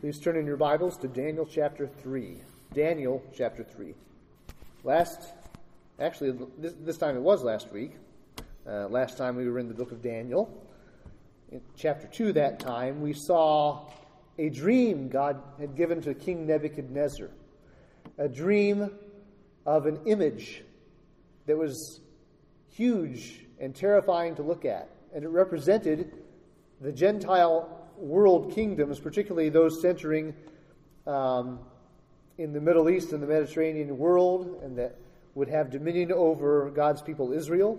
Please turn in your Bibles to Daniel chapter 3. Daniel chapter 3. This time it was last week. Last time we were in the book of Daniel. In chapter 2 that time, we saw a dream God had given to King Nebuchadnezzar. A dream of an image that was huge and terrifying to look at. And it represented the Gentile world kingdoms, particularly those centering in the Middle East and the Mediterranean world, and that would have dominion over God's people Israel.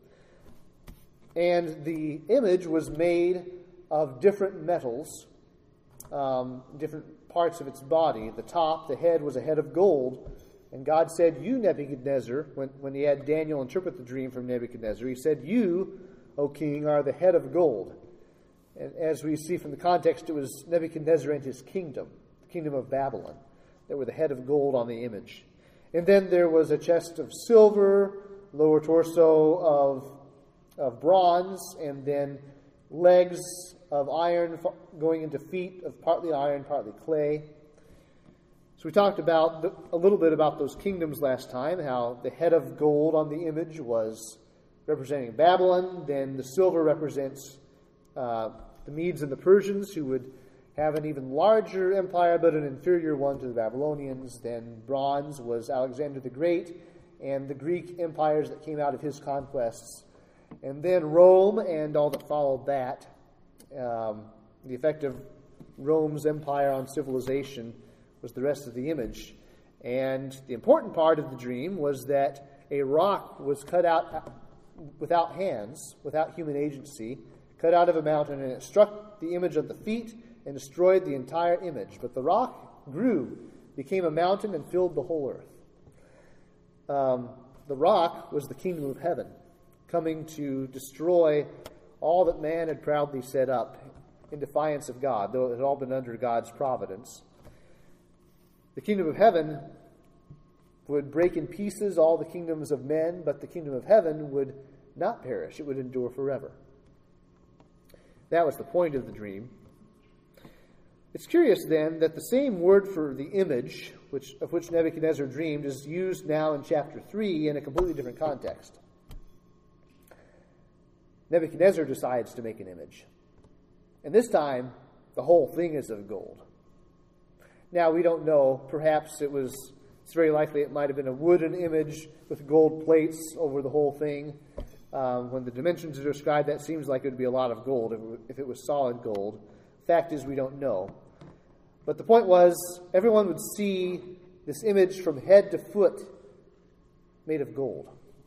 And the image was made of different metals, different parts of its body. The top, the head, was a head of gold. And God said, "You, Nebuchadnezzar," when he had Daniel interpret the dream from Nebuchadnezzar, he said, "You, O king, are the head of gold." And as we see from the context, it was Nebuchadnezzar and his kingdom, the kingdom of Babylon, that were the head of gold on the image. And then there was a chest of silver, lower torso of bronze, and then legs of iron going into feet of partly iron, partly clay. So we talked about a little bit about those kingdoms last time, how the head of gold on the image was representing Babylon. Then the silver represents the Medes and the Persians, who would have an even larger empire, but an inferior one to the Babylonians. Then bronze was Alexander the Great and the Greek empires that came out of his conquests. And then Rome and all that followed that. The effect of Rome's empire on civilization was the rest of the image. And the important part of the dream was that a rock was cut out without hands, without human agency, cut out of a mountain, and it struck the image of the feet and destroyed the entire image. But the rock grew, became a mountain, and filled the whole earth. The rock was the kingdom of heaven, coming to destroy all that man had proudly set up in defiance of God, though it had all been under God's providence. The kingdom of heaven would break in pieces all the kingdoms of men, but the kingdom of heaven would not perish. It would endure forever. That was the point of the dream. It's curious then that the same word for the image, of which Nebuchadnezzar dreamed, is used now in chapter 3 in a completely different context. Nebuchadnezzar decides to make an image. And this time, the whole thing is of gold. Now, we don't know. Perhaps it's very likely it might have been a wooden image with gold plates over the whole thing. When the dimensions are described, that seems like it would be a lot of gold if it was solid gold. Fact is, we don't know. But the point was, everyone would see this image from head to foot made of gold.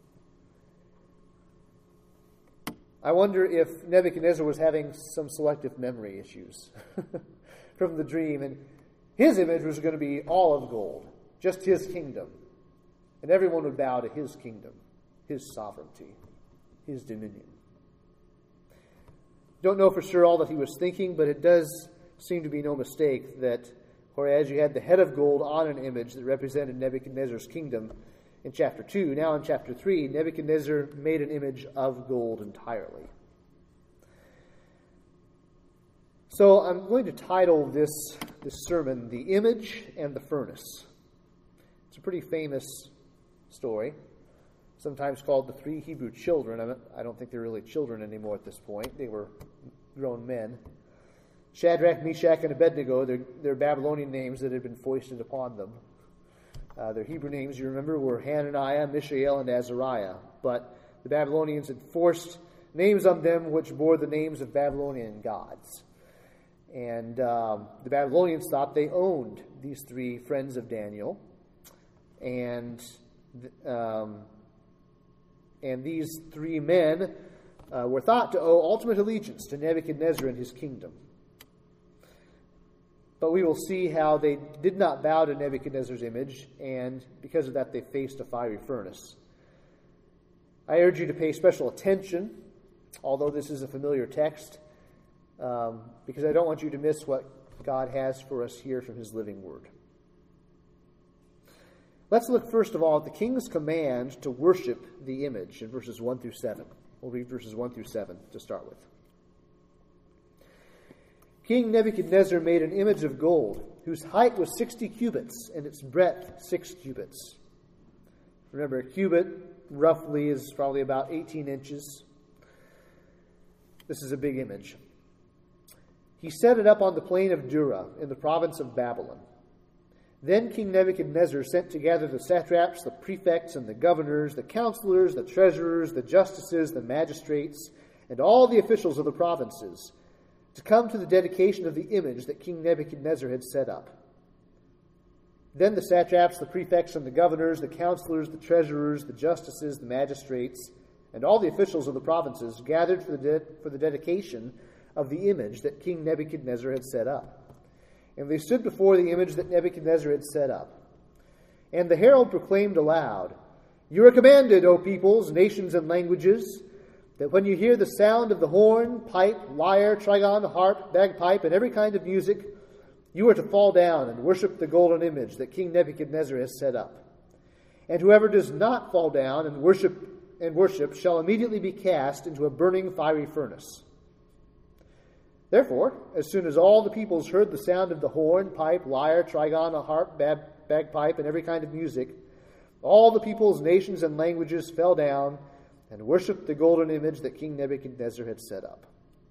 I wonder if Nebuchadnezzar was having some selective memory issues from the dream, and his image was going to be all of gold, just his kingdom. And everyone would bow to his kingdom, his sovereignty, his dominion. Don't know for sure all that he was thinking, but it does seem to be no mistake that whereas you had the head of gold on an image that represented Nebuchadnezzar's kingdom in chapter 2, now in chapter 3, Nebuchadnezzar made an image of gold entirely. So I'm going to title this sermon, "The Image and the Furnace." It's a pretty famous story, sometimes called the three Hebrew children. I don't think they're really children anymore at this point. They were grown men. Shadrach, Meshach, and Abednego, they're Babylonian names that had been foisted upon them. Their Hebrew names, you remember, were Hananiah, Mishael, and Azariah. But the Babylonians had forced names on them which bore the names of Babylonian gods. And the Babylonians thought they owned these three friends of Daniel. And these three men were thought to owe ultimate allegiance to Nebuchadnezzar and his kingdom. But we will see how they did not bow to Nebuchadnezzar's image, and because of that they faced a fiery furnace. I urge you to pay special attention, although this is a familiar text, because I don't want you to miss what God has for us here from his living word. Let's look first of all at the king's command to worship the image in verses 1 through 7. We'll read verses 1 through 7 to start with. King Nebuchadnezzar made an image of gold, whose height was 60 cubits, and its breadth 6 cubits. Remember, a cubit roughly is probably about 18 inches. This is a big image. He set it up on the plain of Dura in the province of Babylon. Then King Nebuchadnezzar sent together the satraps, the prefects, and the governors, the counselors, the treasurers, the justices, the magistrates, and all the officials of the provinces, to come to the dedication of the image that King Nebuchadnezzar had set up. Then the satraps, the prefects, and the governors, the counselors, the treasurers, the justices, the magistrates, and all the officials of the provinces gathered for the dedication of the image that King Nebuchadnezzar had set up. And they stood before the image that Nebuchadnezzar had set up. And the herald proclaimed aloud, "You are commanded, O peoples, nations, and languages, that when you hear the sound of the horn, pipe, lyre, trigon, harp, bagpipe, and every kind of music, you are to fall down and worship the golden image that King Nebuchadnezzar has set up. And whoever does not fall down and worship shall immediately be cast into a burning fiery furnace." Therefore, as soon as all the peoples heard the sound of the horn, pipe, lyre, trigon, a harp, bagpipe, and every kind of music, all the peoples, nations, and languages fell down and worshipped the golden image that King Nebuchadnezzar had set up.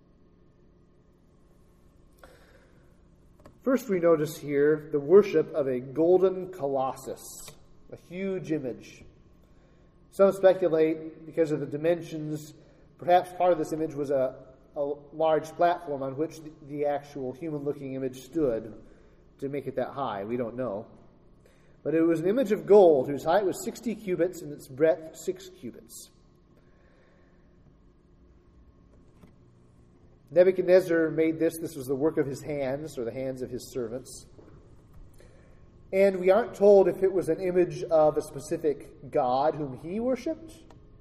First, we notice here the worship of a golden colossus, a huge image. Some speculate, because of the dimensions, perhaps part of this image was a large platform on which the actual human-looking image stood to make it that high. We don't know. But it was an image of gold whose height was 60 cubits and its breadth 6 cubits. Nebuchadnezzar made this. This was the work of his hands, or the hands of his servants. And we aren't told if it was an image of a specific god whom he worshipped.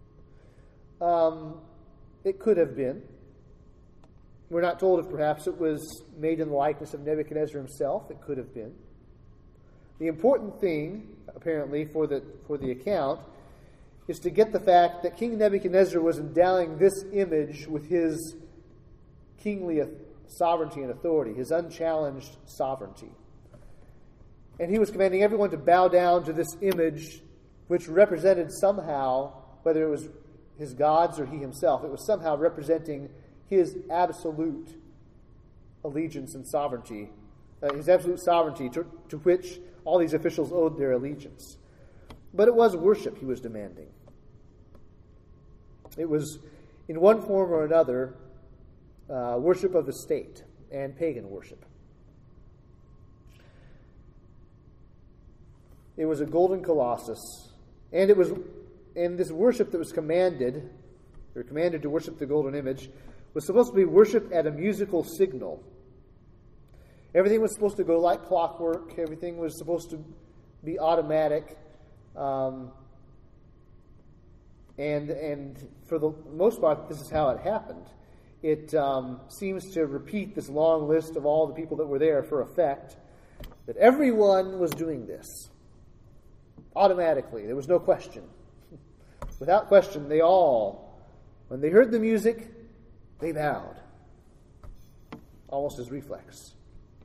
It could have been. We're not told if perhaps it was made in the likeness of Nebuchadnezzar himself. It could have been. The important thing, apparently, for the account is to get the fact that King Nebuchadnezzar was endowing this image with his kingly sovereignty and authority, his unchallenged sovereignty. And he was commanding everyone to bow down to this image, which represented somehow, whether it was his gods or he himself, it was somehow representing his absolute allegiance and sovereignty, his absolute sovereignty to which all these officials owed their allegiance. But it was worship he was demanding. It was, in one form or another, worship of the state and pagan worship. It was a golden colossus, and this worship that was commanded, or commanded to worship the golden image, was supposed to be worshipped at a musical signal. Everything was supposed to go like clockwork. Everything was supposed to be automatic. And for the most part, this is how it happened. It seems to repeat this long list of all the people that were there for effect, that everyone was doing this automatically. There was no question. Without question, they all, when they heard the music, they bowed, almost as reflex.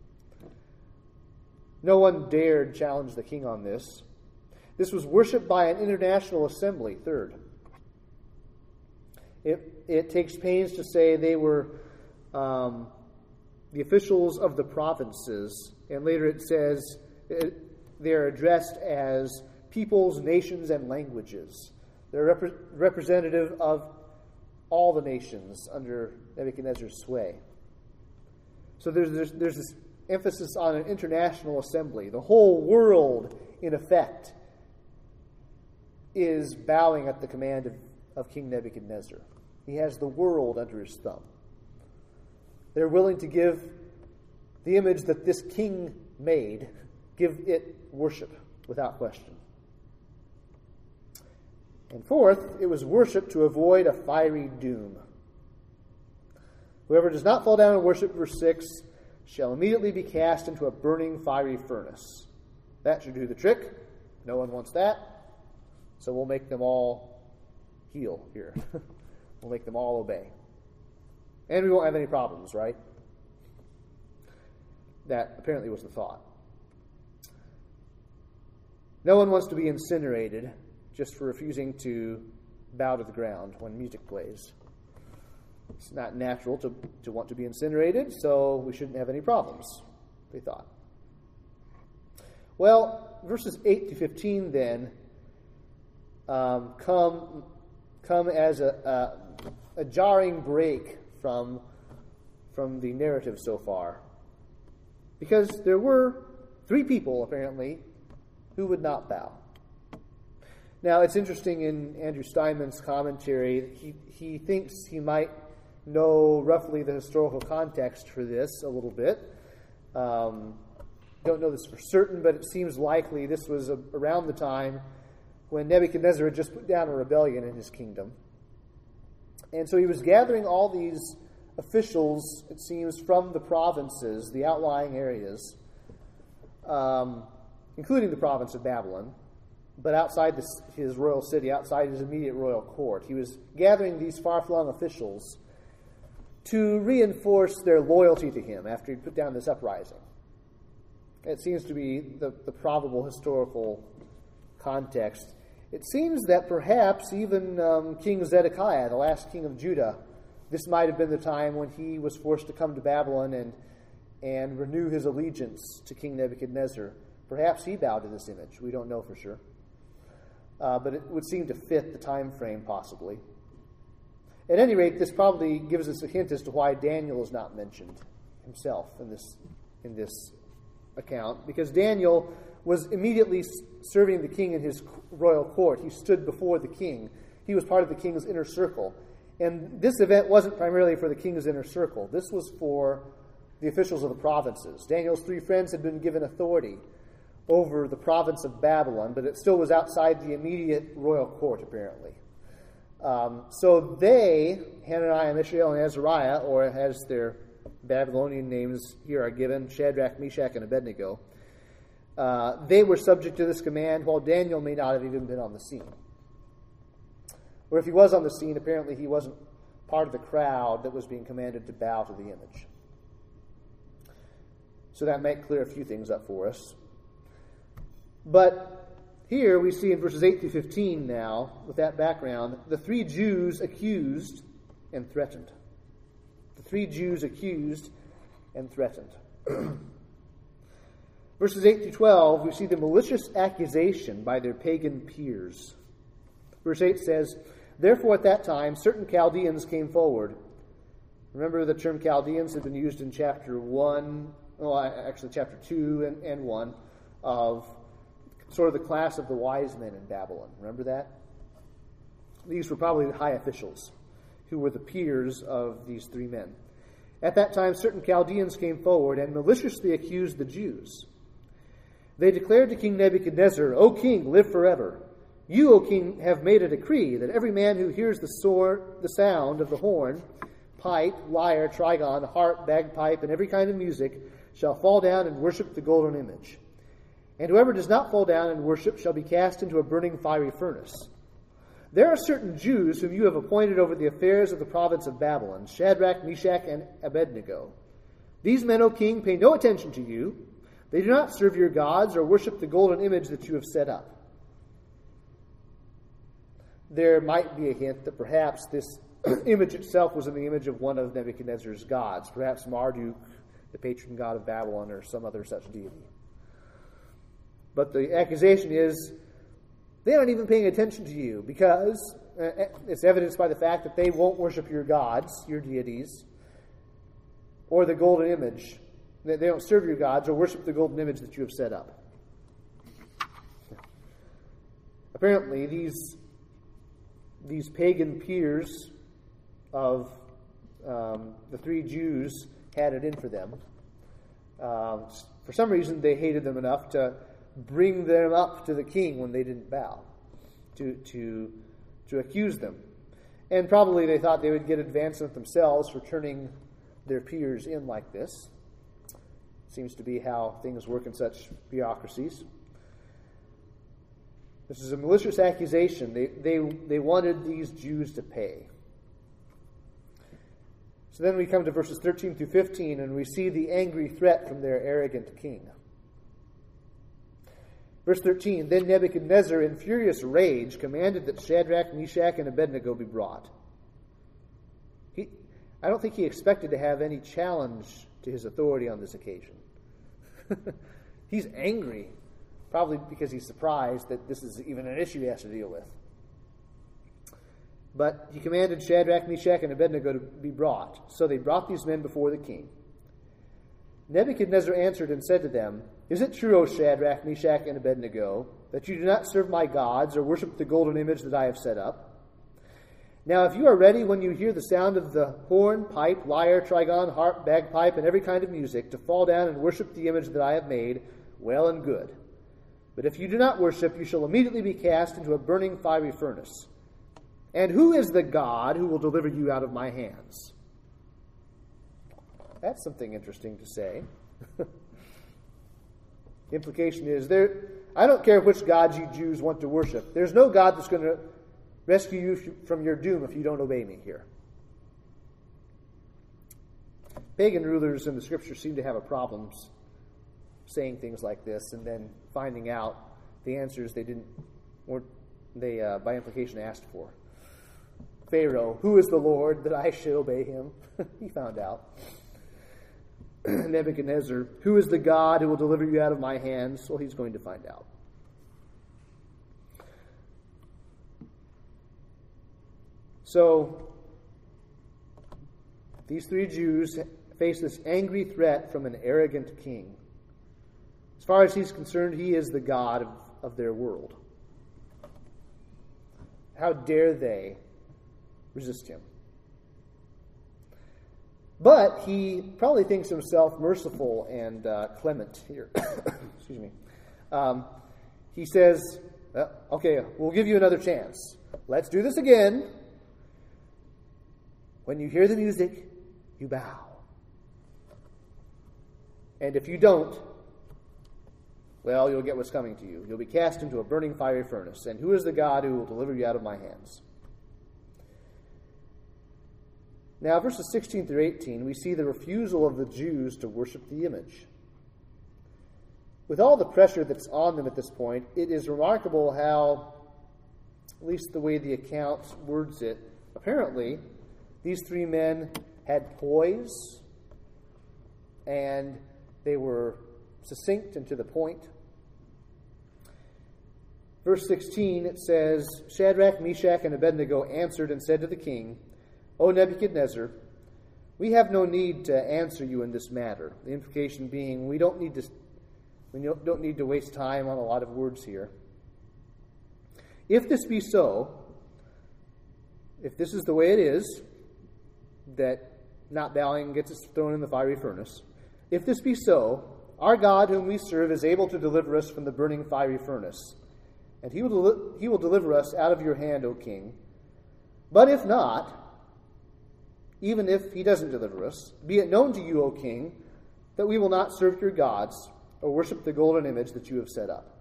No one dared challenge the king on this. This was worshipped by an international assembly, third. It takes pains to say they were the officials of the provinces, and later it says they're addressed as peoples, nations, and languages. They're representative of all the nations under Nebuchadnezzar's sway. So there's this emphasis on an international assembly. The whole world, in effect, is bowing at the command of King Nebuchadnezzar. He has the world under his thumb. They're willing to give the image that this king made, give it worship without question. And fourth, it was worship to avoid a fiery doom. Whoever does not fall down and worship, verse 6, shall immediately be cast into a burning fiery furnace. That should do the trick. No one wants that. So we'll make them all heel here. We'll make them all obey. And we won't have any problems, right? That apparently was the thought. No one wants to be incinerated just for refusing to bow to the ground when music plays. It's not natural to want to be incinerated, so we shouldn't have any problems, they thought. Well, verses 8 to 15 then come as a jarring break from the narrative so far. Because there were 3 people, apparently, who would not bow. Now, it's interesting in Andrew Steinman's commentary, he thinks he might know roughly the historical context for this a little bit. Don't know this for certain, but it seems likely this was around the time when Nebuchadnezzar had just put down a rebellion in his kingdom. And so he was gathering all these officials, it seems, from the provinces, the outlying areas, including the province of Babylon, but outside his royal city, outside his immediate royal court. He was gathering these far-flung officials to reinforce their loyalty to him after he'd put down this uprising. It seems to be the probable historical context. It seems that perhaps even King Zedekiah, the last king of Judah, this might have been the time when he was forced to come to Babylon and renew his allegiance to King Nebuchadnezzar. Perhaps he bowed to this image. We don't know for sure. But it would seem to fit the time frame, possibly. At any rate, this probably gives us a hint as to why Daniel is not mentioned himself in this account, because Daniel was immediately serving the king in his royal court. He stood before the king. He was part of the king's inner circle. And this event wasn't primarily for the king's inner circle. This was for the officials of the provinces. Daniel's 3 friends had been given authority over the province of Babylon, but it still was outside the immediate royal court, apparently. So they, Hananiah, Mishael, and Azariah, or as their Babylonian names here are given, Shadrach, Meshach, and Abednego, they were subject to this command, while Daniel may not have even been on the scene. Or if he was on the scene, apparently he wasn't part of the crowd that was being commanded to bow to the image. So that might clear a few things up for us. But here we see in verses 8 through 15 now, with that background, the 3 Jews accused and threatened. The 3 Jews accused and threatened. Verses 8 through 12, we see the malicious accusation by their pagan peers. Verse 8 says, "Therefore at that time certain Chaldeans came forward." Remember, the term Chaldeans had been used in chapter 1, actually chapter 2 and 1, of sort of the class of the wise men in Babylon. Remember that? These were probably the high officials who were the peers of these 3 men. At that time certain Chaldeans came forward and maliciously accused the Jews. They declared to King Nebuchadnezzar, "O king, live forever. You, O king, have made a decree that every man who hears the sound of the horn, pipe, lyre, trigon, harp, bagpipe, and every kind of music shall fall down and worship the golden image. And whoever does not fall down and worship shall be cast into a burning fiery furnace. There are certain Jews whom you have appointed over the affairs of the province of Babylon, Shadrach, Meshach, and Abednego. These men, O king, pay no attention to you. They do not serve your gods or worship the golden image that you have set up." There might be a hint that perhaps this image itself was in the image of one of Nebuchadnezzar's gods, perhaps Marduk, the patron god of Babylon, or some other such deity. But the accusation is, they aren't even paying attention to you, because it's evidenced by the fact that they won't worship your gods, your deities, or the golden image. They don't serve your gods or worship the golden image that you have set up. Apparently, these pagan peers of the 3 Jews had it in for them. For some reason, they hated them enough to bring them up to the king when they didn't bow, to accuse them. And probably they thought they would get advancement themselves for turning their peers in like this. Seems to be how things work in such bureaucracies. This is a malicious accusation. They wanted these Jews to pay. So then we come to verses 13 through 15, and we see the angry threat from their arrogant king. Verse 13, Then Nebuchadnezzar, in furious rage, commanded that Shadrach, Meshach, and Abednego be brought. I don't think he expected to have any challenge to his authority on this occasion. He's angry, probably because he's surprised that this is even an issue he has to deal with. But he commanded Shadrach, Meshach, and Abednego to be brought. So they brought these men before the king. Nebuchadnezzar answered and said to them, Is it true, O Shadrach, Meshach, and Abednego, that you do not serve my gods or worship the golden image that I have set up? Now if you are ready when you hear the sound of the horn, pipe, lyre, trigon, harp, bagpipe, and every kind of music, to fall down and worship the image that I have made, well and good. But if you do not worship, you shall immediately be cast into a burning fiery furnace. And who is the God who will deliver you out of my hands? That's something interesting to say. The implication is, I don't care which gods you Jews want to worship. There's no God that's going to rescue you from your doom if you don't obey me here. Pagan rulers in the Scriptures seem to have a problem saying things like this and then finding out the answers they by implication asked for. Pharaoh, who is the Lord that I should obey him? He found out. Nebuchadnezzar, who is the God who will deliver you out of my hands? Well, he's going to find out. So, these three Jews face this angry threat from an arrogant king. As far as he's concerned, he is the God of their world. How dare they resist him? But he probably thinks himself merciful and clement here. Excuse me. He says, okay, we'll give you another chance. Let's do this again. When you hear the music, you bow. And if you don't, well, you'll get what's coming to you. You'll be cast into a burning fiery furnace. And who is the God who will deliver you out of my hands? Now, verses 16 through 18, we see the refusal of the Jews to worship the image. With all the pressure that's on them at this point, it is remarkable how, at least the way the account words it, apparently these three men had poise and they were succinct and to the point. Verse 16, it says, Shadrach, Meshach, and Abednego answered and said to the king, O Nebuchadnezzar, we have no need to answer you in this matter. The implication being we don't need to waste time on a lot of words here. If this be so, if this is the way it is, that not bowing gets us thrown in the fiery furnace, if this be so, our God whom we serve is able to deliver us from the burning fiery furnace, and he will deliver us out of your hand, O king. But if not, even if he doesn't deliver us, be it known to you, O king, that we will not serve your gods or worship the golden image that you have set up.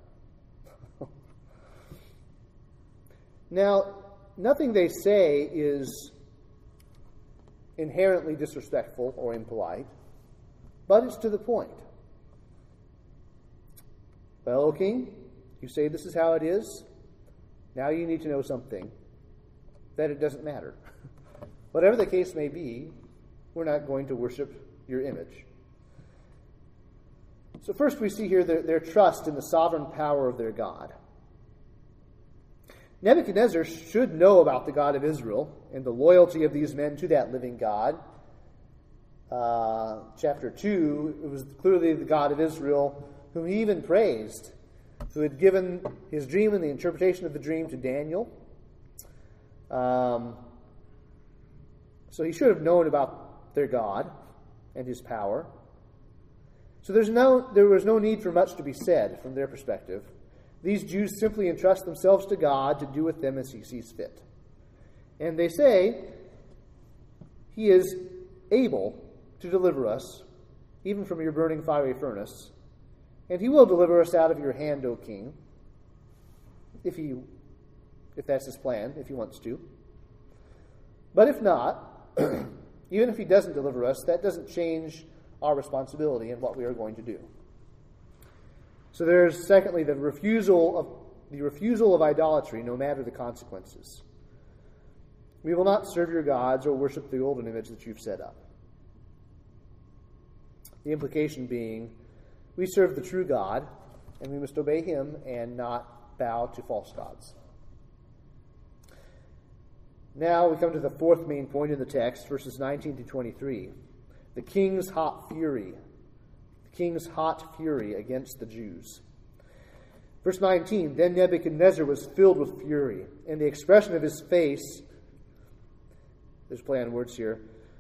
Now, nothing they say is inherently disrespectful or impolite, but it's to the point. Well, O king, you say this is how it is. Now you need to know something, that it doesn't matter. Whatever the case may be, we're not going to worship your image. So first we see here their trust in the sovereign power of their God. Nebuchadnezzar should know about the God of Israel and the loyalty of these men to that living God. Chapter 2, it was clearly the God of Israel whom he even praised, who had given his dream and the interpretation of the dream to Daniel. So he should have known about their God and his power. So there was no need for much to be said from their perspective. These Jews simply entrust themselves to God to do with them as he sees fit. And they say, he is able to deliver us, even from your burning fiery furnace, and he will deliver us out of your hand, O king, if that's his plan, if he wants to. But if not, Even if he doesn't deliver us, that doesn't change our responsibility and what we are going to do. So there's, secondly, the refusal of idolatry, no matter the consequences. We will not serve your gods or worship the golden image that you've set up. The implication being, we serve the true God, and we must obey him and not bow to false gods. Now we come to the fourth main point in the text, verses 19 to 23. The king's hot fury. The king's hot fury against the Jews. Verse 19, then Nebuchadnezzar was filled with fury, and the expression of his face, there's play on words here,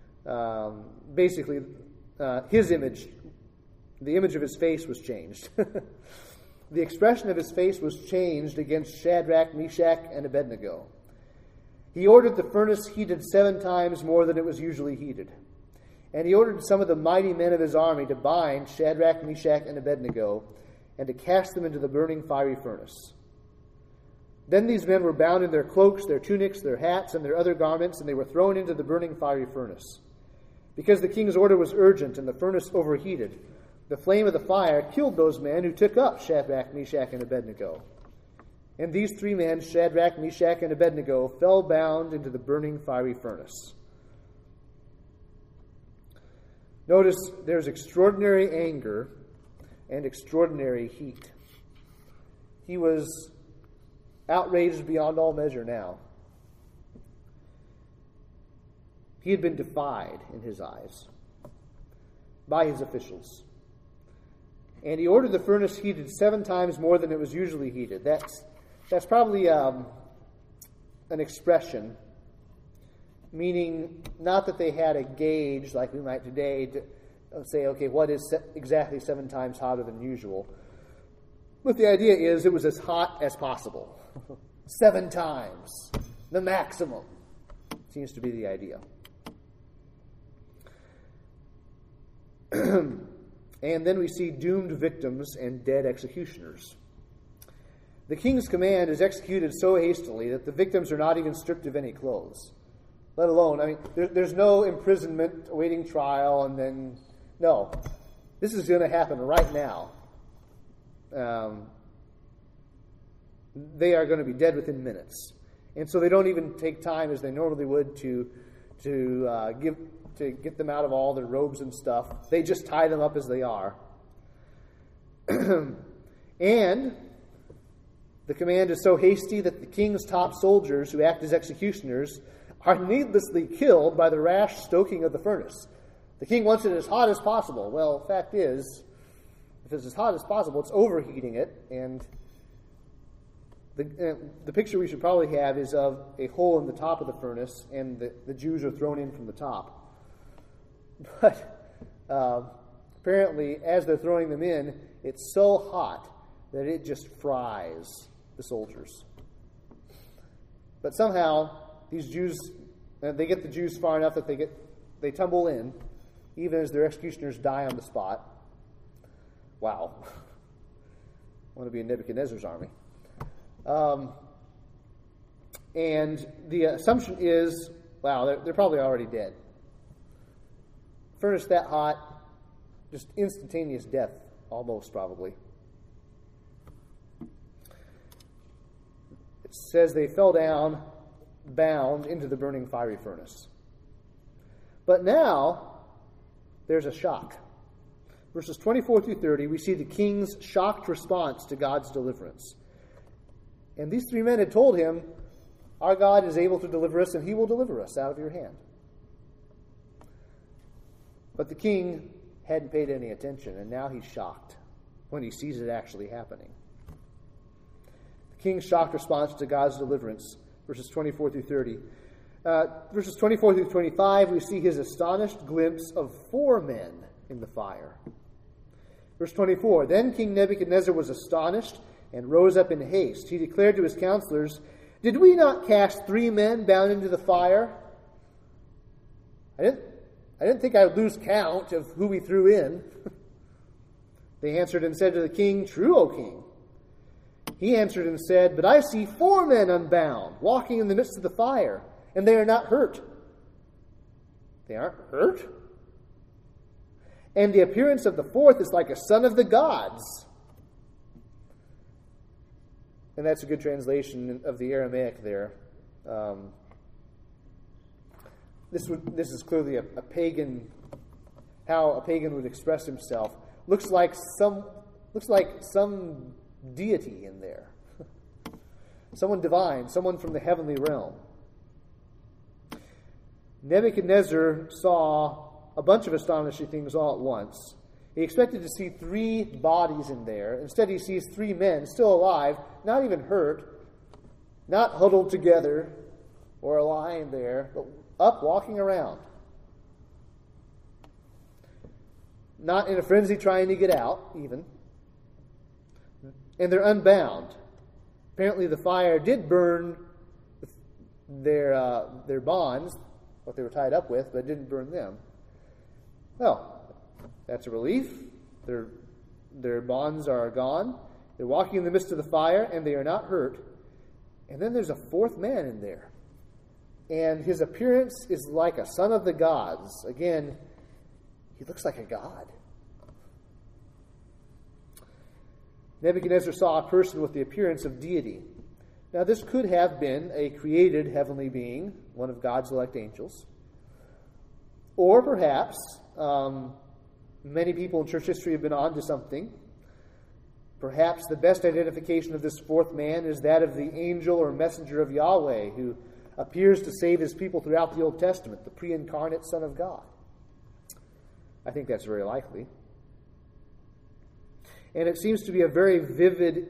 his image, the image of his face was changed. The expression of his face was changed against Shadrach, Meshach, and Abednego. He ordered the furnace heated 7 times more than it was usually heated. And he ordered some of the mighty men of his army to bind Shadrach, Meshach, and Abednego, and to cast them into the burning fiery furnace. Then these men were bound in their cloaks, their tunics, their hats, and their other garments, and they were thrown into the burning fiery furnace. Because the king's order was urgent and the furnace overheated, the flame of the fire killed those men who took up Shadrach, Meshach, and Abednego. And these 3 men, Shadrach, Meshach, and Abednego, fell bound into the burning fiery furnace. Notice there's extraordinary anger and extraordinary heat. He was outraged beyond all measure now. He had been defied in his eyes by his officials. And he ordered the furnace heated 7 times more than it was usually heated. That's probably an expression, meaning not that they had a gauge like we might today to say, okay, what is exactly 7 times hotter than usual? But the idea is it was as hot as possible. 7 times, the maximum, seems to be the idea. And then we see doomed victims and dead executioners. The king's command is executed so hastily that the victims are not even stripped of any clothes. Let alone, there's no imprisonment awaiting trial and then, no. This is going to happen right now. They are going to be dead within minutes. And so they don't even take time as they normally would to get them out of all their robes and stuff. They just tie them up as they are. And the command is so hasty that the king's top soldiers, who act as executioners, are needlessly killed by the rash stoking of the furnace. The king wants it as hot as possible. Well, the fact is, if it's as hot as possible, it's overheating it. And the picture we should probably have is of a hole in the top of the furnace, and the Jews are thrown in from the top. But apparently, as they're throwing them in, it's so hot that it just fries the soldiers. But somehow, these Jews, they get the Jews far enough that they tumble in, even as their executioners die on the spot. Wow. I want to be in Nebuchadnezzar's army. And the assumption is, wow, they're probably already dead. Furnace that hot, just instantaneous death, almost probably. It says they fell down, bound into the burning fiery furnace. But now, there's a shock. Verses 24 through 30, we see the king's shocked response to God's deliverance. And these 3 men had told him, our God is able to deliver us, and he will deliver us out of your hand. But the king hadn't paid any attention, and now he's shocked when he sees it actually happening. The king's shocked response to God's deliverance, verses 24 through 30. Verses 24 through 25, we see his astonished glimpse of 4 men in the fire. Verse 24, then King Nebuchadnezzar was astonished and rose up in haste. He declared to his counselors, did we not cast 3 men bound into the fire? I didn't think I would lose count of who we threw in. They answered and said to the king, true, O king. He answered and said, but I see 4 men unbound, walking in the midst of the fire, and they are not hurt. They aren't hurt. And the appearance of the fourth is like a son of the gods. And that's a good translation of the Aramaic there. This is clearly a pagan, how a pagan would express himself. Looks like some deity in there. Someone divine, someone from the heavenly realm. Nebuchadnezzar saw a bunch of astonishing things all at once. He expected to see 3 bodies in there. Instead, he sees 3 men still alive, not even hurt, not huddled together or lying there, but up walking around. Not in a frenzy trying to get out, even. And they're unbound. Apparently the fire did burn their bonds, what they were tied up with, but it didn't burn them. Well, that's a relief. Their bonds are gone. They're walking in the midst of the fire, and they are not hurt. And then there's a 4th man in there. And his appearance is like a son of the gods. Again, he looks like a god. Nebuchadnezzar saw a person with the appearance of deity. Now, this could have been a created heavenly being, one of God's elect angels. Or perhaps, many people in church history have been on to something. Perhaps the best identification of this 4th man is that of the angel or messenger of Yahweh, who appears to save his people throughout the Old Testament, the pre-incarnate Son of God. I think that's very likely. And it seems to be a very vivid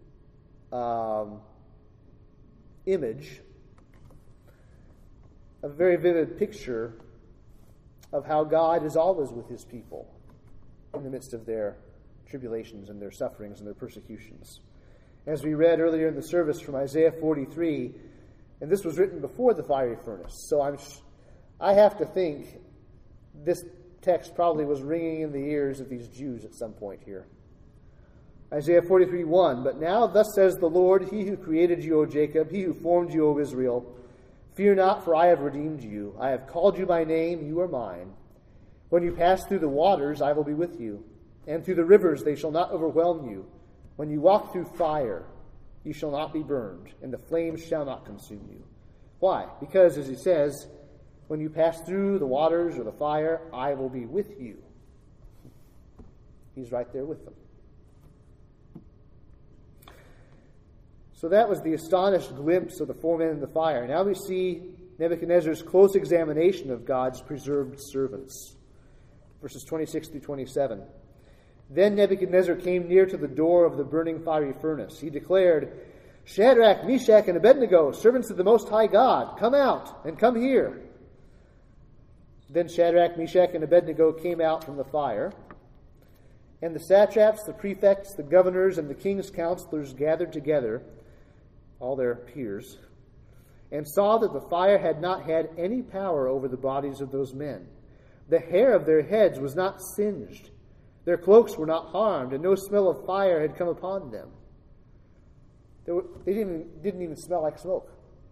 image, a very vivid picture of how God is always with his people in the midst of their tribulations and their sufferings and their persecutions. As we read earlier in the service from Isaiah 43, and this was written before the fiery furnace, so I have to think this text probably was ringing in the ears of these Jews at some point here. Isaiah 43:1, "But now thus says the Lord, he who created you, O Jacob, he who formed you, O Israel, fear not, for I have redeemed you. I have called you by name, you are mine. When you pass through the waters, I will be with you, and through the rivers they shall not overwhelm you. When you walk through fire, you shall not be burned, and the flames shall not consume you." Why? Because, as he says, when you pass through the waters or the fire, I will be with you. He's right there with them. So that was the astonished glimpse of the 4 men in the fire. Now we see Nebuchadnezzar's close examination of God's preserved servants. Verses 26 through 27. "Then Nebuchadnezzar came near to the door of the burning fiery furnace. He declared, 'Shadrach, Meshach, and Abednego, servants of the Most High God, come out and come here.' Then Shadrach, Meshach, and Abednego came out from the fire. And the satraps, the prefects, the governors, and the king's counselors gathered together, all their peers, and saw that the fire had not had any power over the bodies of those men. The hair of their heads was not singed. Their cloaks were not harmed, and no smell of fire had come upon them. They didn't even smell like smoke.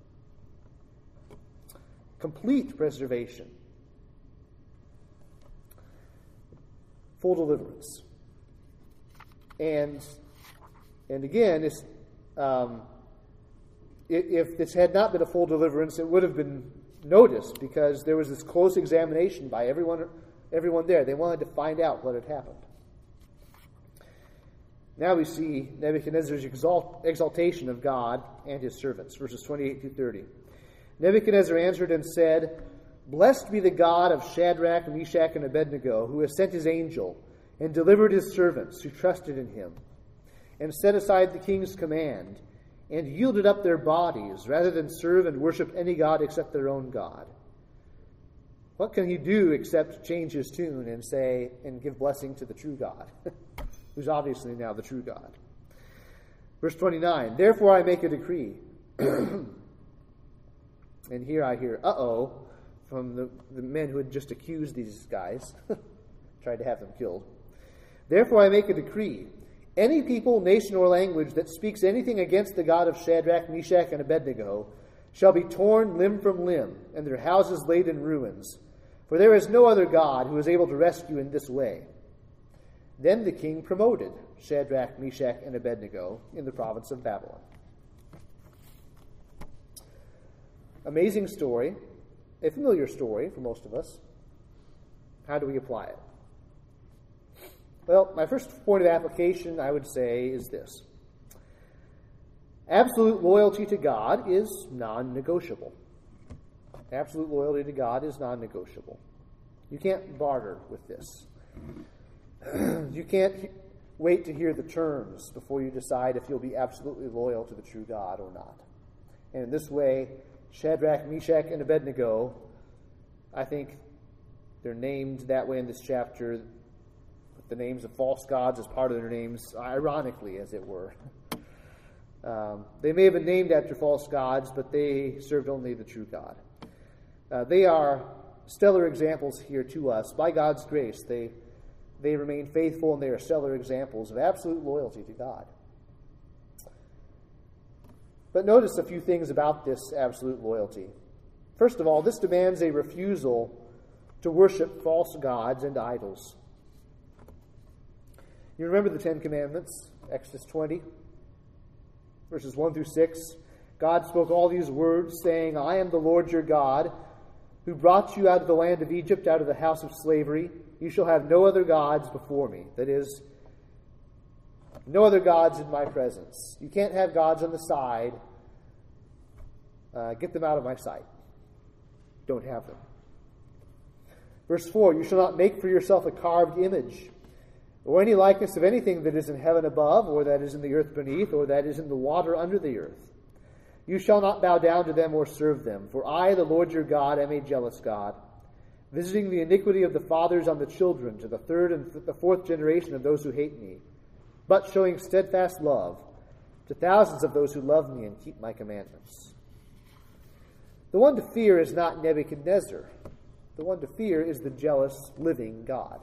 Complete preservation. Full deliverance. And again, if this had not been a full deliverance, it would have been noticed, because there was this close examination by everyone there. They wanted to find out what had happened. Now we see Nebuchadnezzar's exaltation of God and his servants, verses 28 through 30. "Nebuchadnezzar answered and said, 'Blessed be the God of Shadrach, Meshach, and Abednego, who has sent his angel and delivered his servants who trusted in him, and set aside the king's command, and yielded up their bodies, rather than serve and worship any god except their own God.'" What can he do except change his tune and say, and give blessing to the true God, who's obviously now the true God? Verse 29, "Therefore I make a decree." And here I hear, from the men who had just accused these guys, tried to have them killed. "Therefore I make a decree. Any people, nation, or language that speaks anything against the God of Shadrach, Meshach, and Abednego shall be torn limb from limb, and their houses laid in ruins. For there is no other God who is able to rescue in this way." Then the king promoted Shadrach, Meshach, and Abednego in the province of Babylon. Amazing story, a familiar story for most of us. How do we apply it? Well, my first point of application, I would say, is this. Absolute loyalty to God is non-negotiable. Absolute loyalty to God is non-negotiable. You can't barter with this. You can't wait to hear the terms before you decide if you'll be absolutely loyal to the true God or not. And in this way, Shadrach, Meshach, and Abednego, I think they're named that way in this chapter, with the names of false gods as part of their names, ironically, as it were. They may have been named after false gods, but they served only the true God. They are stellar examples here to us. By God's grace, they remain faithful, and they are stellar examples of absolute loyalty to God. But notice a few things about this absolute loyalty. First of all, this demands a refusal to worship false gods and idols. You remember the Ten Commandments, Exodus 20, verses 1 through 6. God spoke all these words, saying, "I am the Lord your God, who brought you out of the land of Egypt, out of the house of slavery. You shall have no other gods before me." That is, no other gods in my presence. You can't have gods on the side. Get them out of my sight. Don't have them. Verse 4, "You shall not make for yourself a carved image, or any likeness of anything that is in heaven above, or that is in the earth beneath, or that is in the water under the earth. You shall not bow down to them or serve them. For I, the Lord your God, am a jealous God, visiting the iniquity of the fathers on the children, to the third and the fourth generation of those who hate me, but showing steadfast love to thousands of those who love me and keep my commandments." The one to fear is not Nebuchadnezzar. The one to fear is the jealous, living God.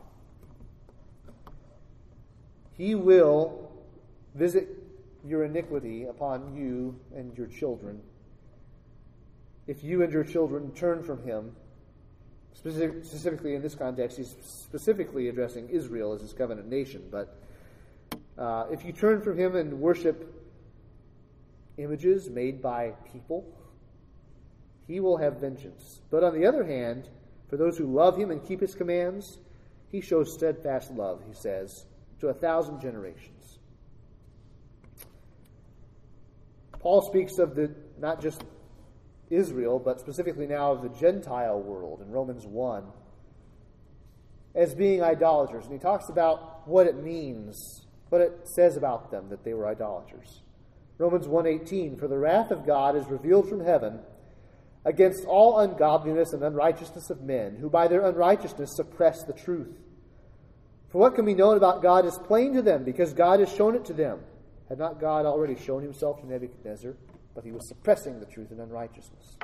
He will visit your iniquity upon you and your children if you and your children turn from him. Specifically in this context, he's specifically addressing Israel as his covenant nation. But if you turn from him and worship images made by people, he will have vengeance. But on the other hand, for those who love him and keep his commands, he shows steadfast love, he says, to 1,000 generations. Paul speaks of not just Israel, but specifically now of the Gentile world in Romans 1 as being idolaters. And he talks about what it means, what it says about them that they were idolaters. Romans 1:18, "For the wrath of God is revealed from heaven against all ungodliness and unrighteousness of men, who by their unrighteousness suppress the truth. For what can be known about God is plain to them, because God has shown it to them. Had not God already shown himself to Nebuchadnezzar? But he was suppressing the truth in unrighteousness.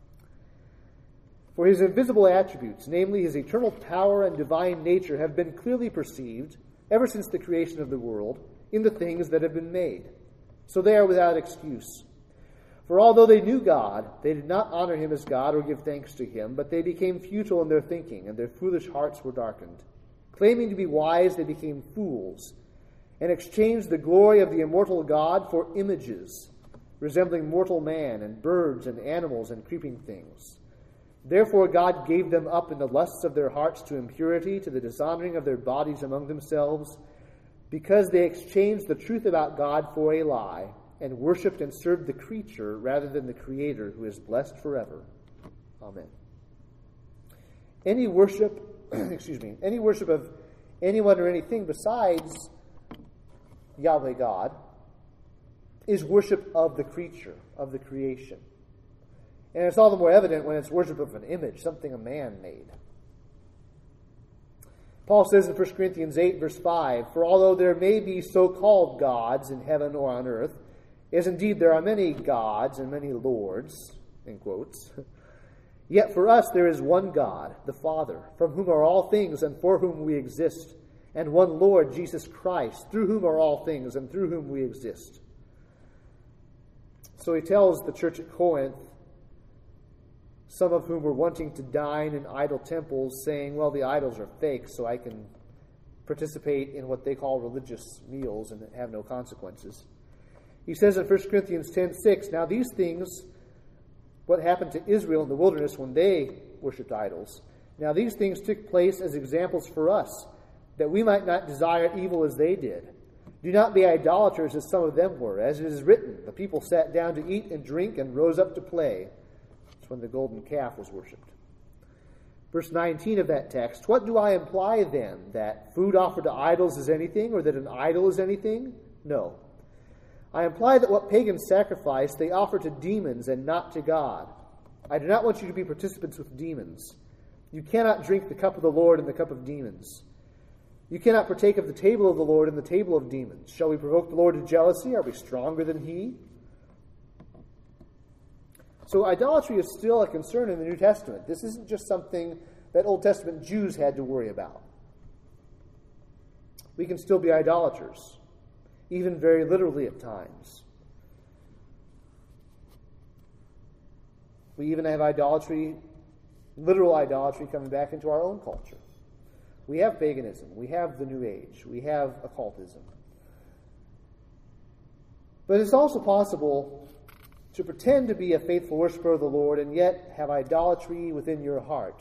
For his invisible attributes, namely his eternal power and divine nature, have been clearly perceived ever since the creation of the world in the things that have been made. So they are without excuse. For although they knew God, they did not honor him as God or give thanks to him, but they became futile in their thinking, and their foolish hearts were darkened. Claiming to be wise, they became fools, and exchanged the glory of the immortal God for images, resembling mortal man, and birds, and animals, and creeping things. Therefore God gave them up in the lusts of their hearts to impurity, to the dishonoring of their bodies among themselves, because they exchanged the truth about God for a lie, and worshipped and served the creature rather than the Creator, who is blessed forever. Amen." Any worship, any worship of anyone or anything besides Yahweh God is worship of the creature, of the creation. And it's all the more evident when it's worship of an image, something a man made. Paul says in 1 Corinthians 8, verse 5, "For although there may be so-called gods in heaven or on earth, as indeed there are many gods and many lords," in quotes, "yet for us there is one God, the Father, from whom are all things and for whom we exist, and one Lord, Jesus Christ, through whom are all things and through whom we exist." So he tells the church at Corinth some of whom were wanting to dine in idol temples, saying, well, the idols are fake, so I can participate in what they call religious meals and have no consequences. He says in 1 Corinthians 10:6, now these things, what happened to Israel in the wilderness when they worshipped idols, now these things took place as examples for us, that we might not desire evil as they did. Do not be idolaters as some of them were. As it is written, the people sat down to eat and drink and rose up to play. That's when the golden calf was worshipped. Verse 19 of that text, what do I imply then? That food offered to idols is anything, or that an idol is anything? No. I imply that what pagans sacrifice, they offer to demons and not to God. I do not want you to be participants with demons. You cannot drink the cup of the Lord and the cup of demons. You cannot partake of the table of the Lord and the table of demons. Shall we provoke the Lord to jealousy? Are we stronger than he? So idolatry is still a concern in the New Testament. This isn't just something that Old Testament Jews had to worry about. We can still be idolaters, even very literally at times. We even have idolatry, literal idolatry, coming back into our own culture. We have paganism. We have the New Age. We have occultism. But it's also possible to pretend to be a faithful worshiper of the Lord and yet have idolatry within your heart.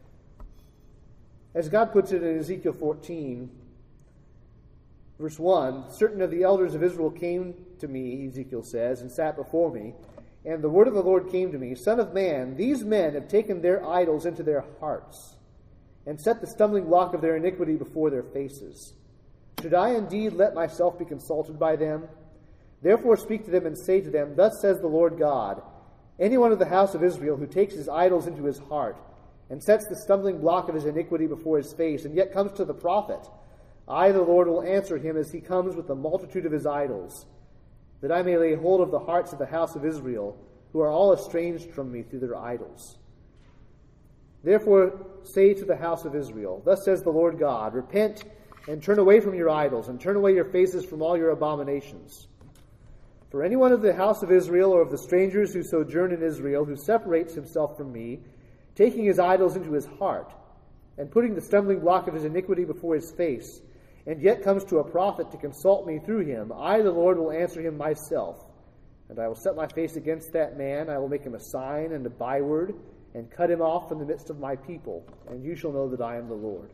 As God puts it in Ezekiel 14, verse 1, certain of the elders of Israel came to me, Ezekiel says, and sat before me, and the word of the Lord came to me, Son of man, these men have taken their idols into their hearts, and set the stumbling block of their iniquity before their faces. Should I indeed let myself be consulted by them? Therefore speak to them and say to them, Thus says the Lord God, anyone of the house of Israel who takes his idols into his heart, and sets the stumbling block of his iniquity before his face, and yet comes to the prophet, I, the Lord, will answer him as he comes with the multitude of his idols, that I may lay hold of the hearts of the house of Israel, who are all estranged from me through their idols. Therefore say to the house of Israel, Thus says the Lord God, Repent and turn away from your idols, and turn away your faces from all your abominations. For anyone of the house of Israel, or of the strangers who sojourn in Israel, who separates himself from me, taking his idols into his heart, and putting the stumbling block of his iniquity before his face, and yet comes to a prophet to consult me through him, I, the Lord, will answer him myself. And I will set my face against that man, I will make him a sign and a byword, and cut him off from the midst of my people, and you shall know that I am the Lord.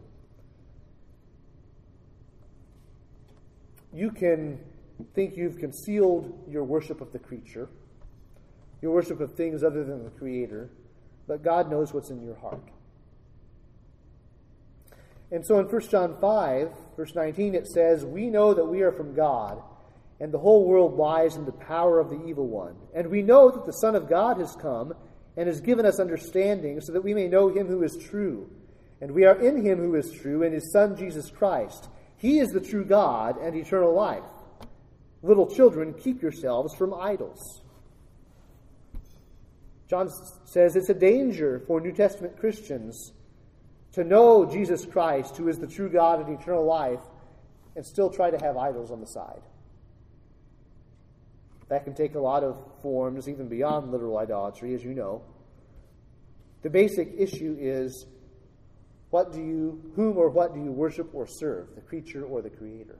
You can think you've concealed your worship of the creature, your worship of things other than the Creator, but God knows what's in your heart. And so in 1 John 5, verse 19, it says, We know that we are from God, and the whole world lies in the power of the evil one. And we know that the Son of God has come and has given us understanding so that we may know him who is true. And we are in him who is true, and his Son Jesus Christ. He is the true God and eternal life. Little children, keep yourselves from idols. John says it's a danger for New Testament Christians to know Jesus Christ, who is the true God and eternal life, and still try to have idols on the side. That can take a lot of forms, even beyond literal idolatry, as you know. The basic issue is, whom or what do you worship or serve, the creature or the Creator?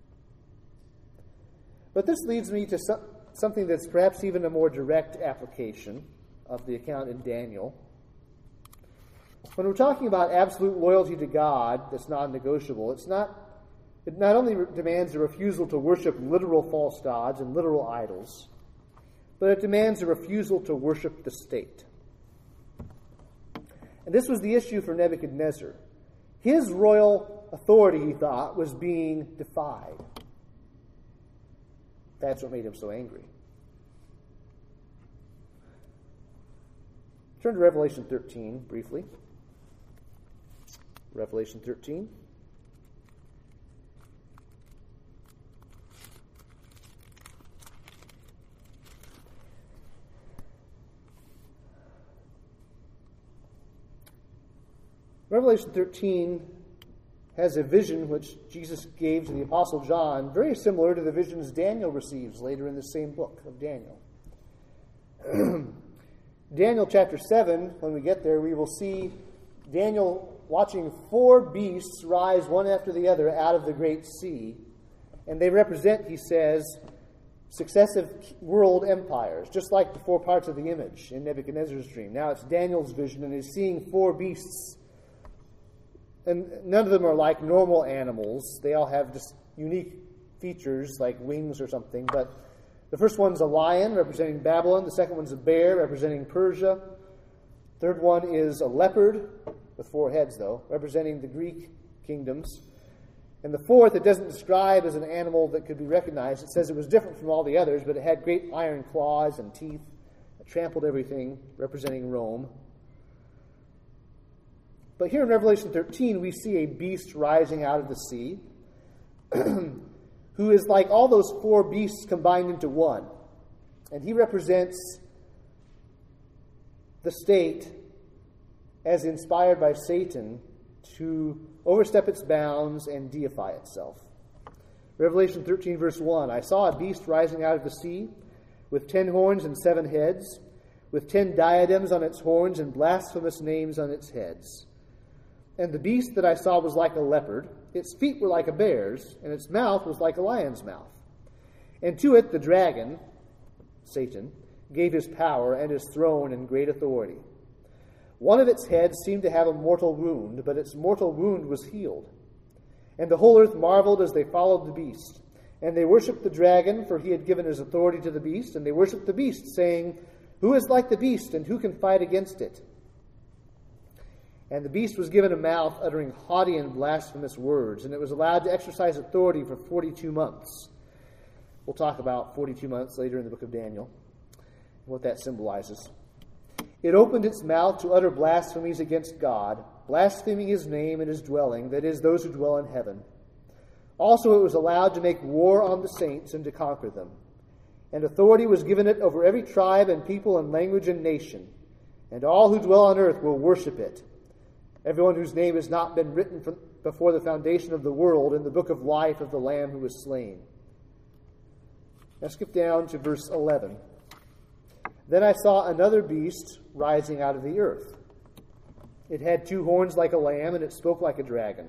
But this leads me to something that's perhaps even a more direct application of the account in Daniel. When we're talking about absolute loyalty to God that's non-negotiable, it not only demands a refusal to worship literal false gods and literal idols, but it demands a refusal to worship the state. And this was the issue for Nebuchadnezzar. His royal authority, he thought, was being defied. That's what made him so angry. Turn to Revelation 13 briefly. Revelation 13. Revelation 13 has a vision which Jesus gave to the Apostle John, very similar to the visions Daniel receives later in the same book of Daniel. Daniel chapter 7, when we get there, we will see Daniel watching 4 beasts rise one after the other out of the great sea. And they represent, he says, successive world empires, just like the 4 parts of the image in Nebuchadnezzar's dream. Now it's Daniel's vision, and he's seeing 4 beasts. And none of them are like normal animals. They all have just unique features, like wings or something. But the first one's a lion, representing Babylon. The second one's a bear, representing Persia. Third one is a leopard, with 4 heads, though, representing the Greek kingdoms. And the fourth, it doesn't describe as an animal that could be recognized. It says it was different from all the others, but it had great iron claws and teeth. It trampled everything, representing Rome. But here in Revelation 13, we see a beast rising out of the sea, who is like all those 4 beasts combined into one. And he represents the state as inspired by Satan to overstep its bounds and deify itself. Revelation 13, verse 1, I saw a beast rising out of the sea with 10 horns and 7 heads, with 10 diadems on its horns and blasphemous names on its heads. And the beast that I saw was like a leopard. Its feet were like a bear's, and its mouth was like a lion's mouth. And to it the dragon, Satan, gave his power and his throne and great authority. One of its heads seemed to have a mortal wound, but its mortal wound was healed. And the whole earth marveled as they followed the beast. And they worshipped the dragon, for he had given his authority to the beast. And they worshipped the beast, saying, Who is like the beast, and who can fight against it? And the beast was given a mouth uttering haughty and blasphemous words, and it was allowed to exercise authority for 42 months. We'll talk about 42 months later in the book of Daniel, what that symbolizes. It opened its mouth to utter blasphemies against God, blaspheming his name and his dwelling, that is, those who dwell in heaven. Also it was allowed to make war on the saints and to conquer them. And authority was given it over every tribe and people and language and nation. And all who dwell on earth will worship it. Everyone whose name has not been written before the foundation of the world in the book of life of the Lamb who was slain. Now skip down to verse 11. Then I saw another beast rising out of the earth. It had 2 horns like a lamb, and it spoke like a dragon.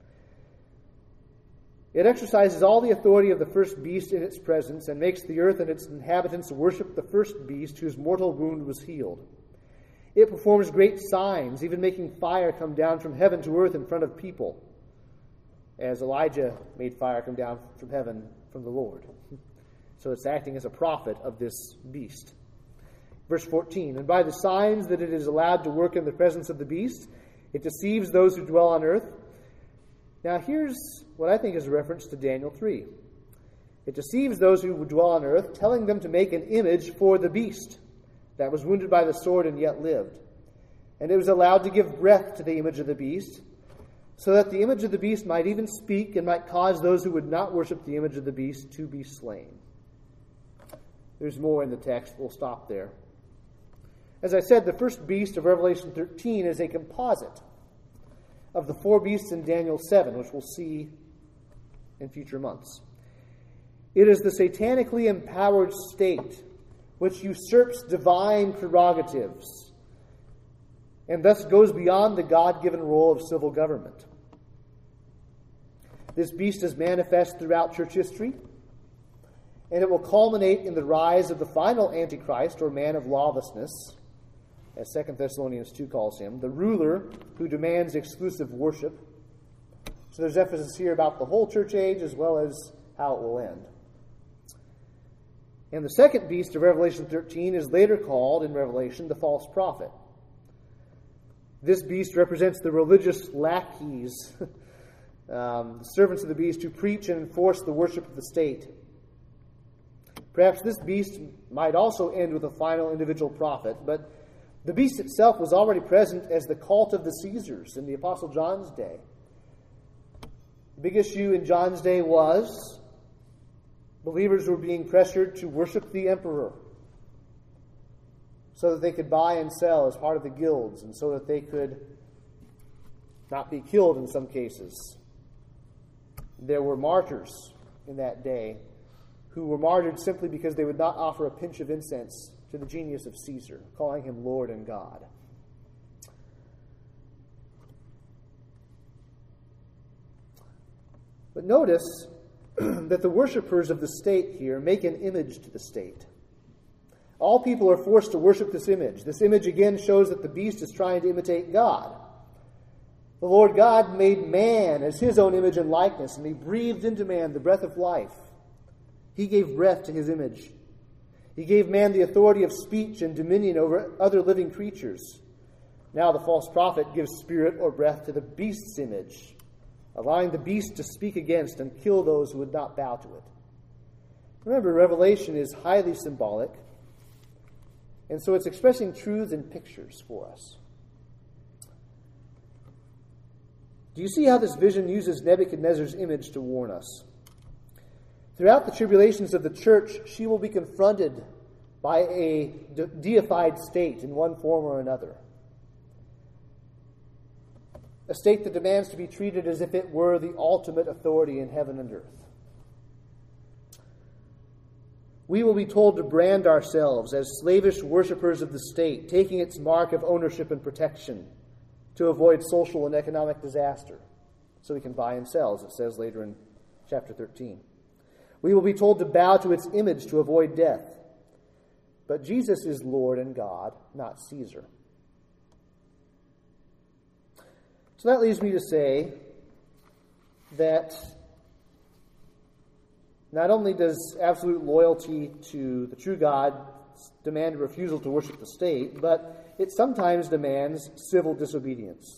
It exercises all the authority of the first beast in its presence, and makes the earth and its inhabitants worship the first beast whose mortal wound was healed. It performs great signs, even making fire come down from heaven to earth in front of people, as Elijah made fire come down from heaven from the Lord. So it's acting as a prophet of this beast. Verse 14, and by the signs that it is allowed to work in the presence of the beast, it deceives those who dwell on earth. Now here's what I think is a reference to Daniel 3. It deceives those who dwell on earth, telling them to make an image for the beast that was wounded by the sword and yet lived. And it was allowed to give breath to the image of the beast, so that the image of the beast might even speak and might cause those who would not worship the image of the beast to be slain. There's more in the text. We'll stop there. As I said, the first beast of Revelation 13 is a composite of the 4 beasts in Daniel 7, which we'll see in future months. It is the satanically empowered state which usurps divine prerogatives and thus goes beyond the God-given role of civil government. This beast is manifest throughout church history, and it will culminate in the rise of the final Antichrist, or man of lawlessness, as 2 Thessalonians 2 calls him, the ruler who demands exclusive worship. So there's emphasis here about the whole church age as well as how it will end. And the second beast of Revelation 13 is later called in Revelation the false prophet. This beast represents the religious lackeys, the servants of the beast who preach and enforce the worship of the state. Perhaps this beast might also end with a final individual prophet, but the beast itself was already present as the cult of the Caesars in the Apostle John's day. The big issue in John's day was believers were being pressured to worship the emperor so that they could buy and sell as part of the guilds and so that they could not be killed in some cases. There were martyrs in that day who were martyred simply because they would not offer a pinch of incense to the genius of Caesar, calling him Lord and God. But notice that the worshipers of the state here make an image to the state. All people are forced to worship this image. This image again shows that the beast is trying to imitate God. The Lord God made man as his own image and likeness, and he breathed into man the breath of life. He gave breath to his image. He gave man the authority of speech and dominion over other living creatures. Now the false prophet gives spirit or breath to the beast's image, allowing the beast to speak against and kill those who would not bow to it. Remember, Revelation is highly symbolic, and so it's expressing truths in pictures for us. Do you see how this vision uses Nebuchadnezzar's image to warn us? Throughout the tribulations of the church, she will be confronted by a deified state in one form or another. A state that demands to be treated as if it were the ultimate authority in heaven and earth. We will be told to brand ourselves as slavish worshippers of the state, taking its mark of ownership and protection to avoid social and economic disaster, so we can buy and sell, as it says later in chapter 13. We will be told to bow to its image to avoid death. But Jesus is Lord and God, not Caesar. So that leads me to say that not only does absolute loyalty to the true God demand a refusal to worship the state, but it sometimes demands civil disobedience.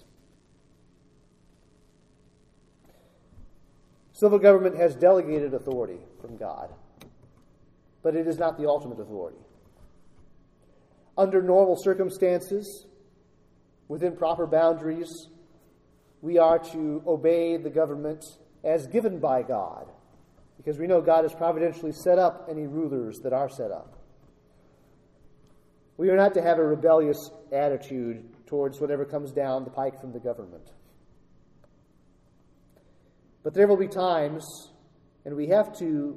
Civil government has delegated authority from God, but it is not the ultimate authority. Under normal circumstances, within proper boundaries, we are to obey the government as given by God, because we know God has providentially set up any rulers that are set up. We are not to have a rebellious attitude towards whatever comes down the pike from the government. But there will be times, and we have to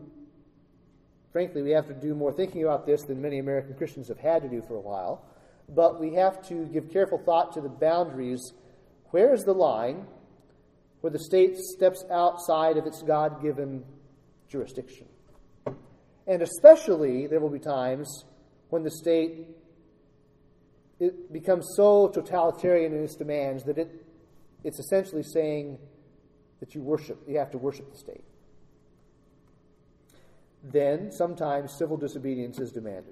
do more thinking about this than many American Christians have had to do for a while, but we have to give careful thought to the boundaries. Where is the line where the state steps outside of its God-given jurisdiction? And especially, there will be times when the state it becomes so totalitarian in its demands that it's essentially saying that you have to worship the state. Then, sometimes, civil disobedience is demanded.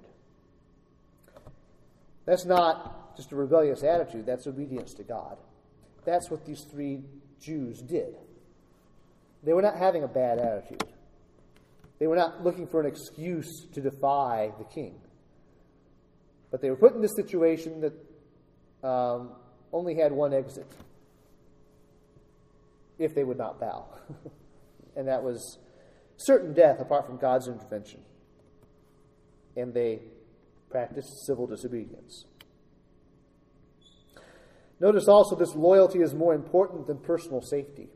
That's not just a rebellious attitude, that's obedience to God. That's what these three Jews did. They were not having a bad attitude. They were not looking for an excuse to defy the king. But they were put in this situation that only had one exit, if they would not bow. And that was certain death apart from God's intervention. And they practiced civil disobedience. Notice also this loyalty is more important than personal safety.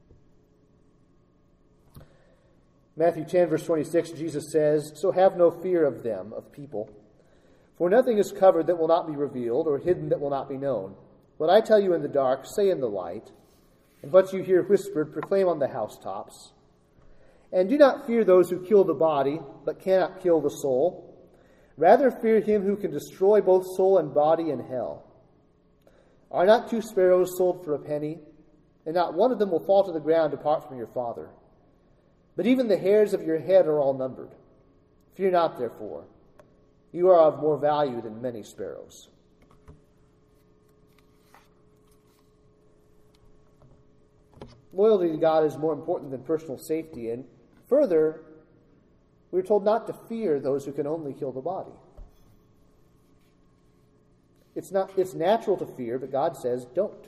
Matthew 10, verse 26, Jesus says, "So have no fear of them, of people. For nothing is covered that will not be revealed, or hidden that will not be known. What I tell you in the dark, say in the light, and what you hear whispered, proclaim on the housetops. And do not fear those who kill the body, but cannot kill the soul. Rather fear him who can destroy both soul and body in hell. Are not 2 sparrows sold for a penny? And not one of them will fall to the ground apart from your Father. But even the hairs of your head are all numbered. Fear not, therefore. You are of more value than many sparrows." Loyalty to God is more important than personal safety. And further, we're told not to fear those who can only kill the body. It's natural to fear, but God says don't.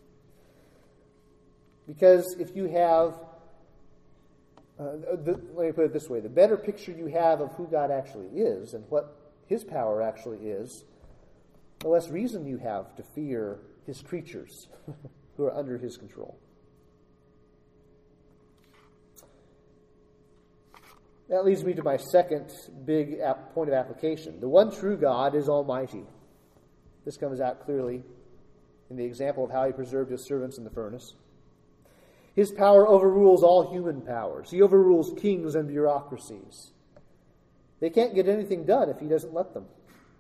Because if you have, let me put it this way, the better picture you have of who God actually is and what his power actually is, the less reason you have to fear his creatures who are under his control. That leads me to my second big point of application. The one true God is almighty. This comes out clearly in the example of how he preserved his servants in the furnace. His power overrules all human powers. He overrules kings and bureaucracies. They can't get anything done if he doesn't let them.